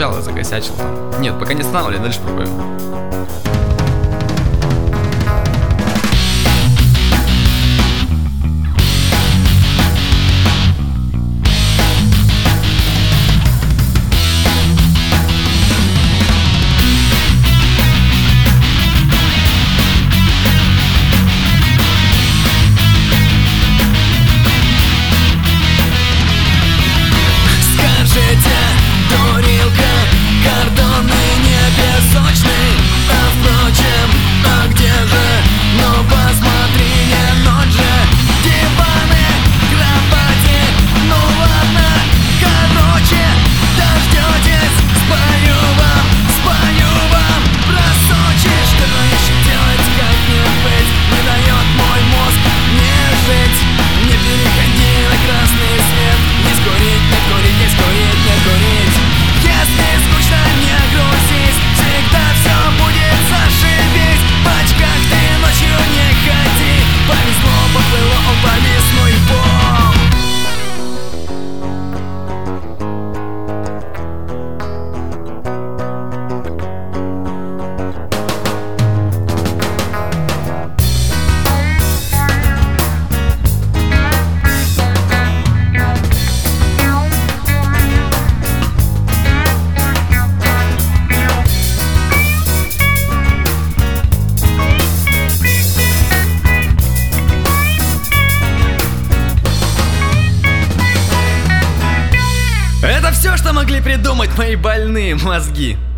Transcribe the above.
сначала закосячил там. Нет, пока не останавливай, дальше пробуем. Дурилка, кордонный, не песочный. А впрочем, а где же? Ну посмотри, не ночь же. Диваны, кровати, ну ладно. Короче, дождетесь, спою вам про Сочи. Что еще делать, как не быть? Не дает мой мозг мне жить. Не переходи на красный свет. Не скурить, не курить, не скурить, не курить. Если скучно, не грузись, всегда все будет зашибись. В очках ты ночью не ходи. Повезло, поплыло, он повис, ну и бог. Это все, что могли придумать мои больные мозги.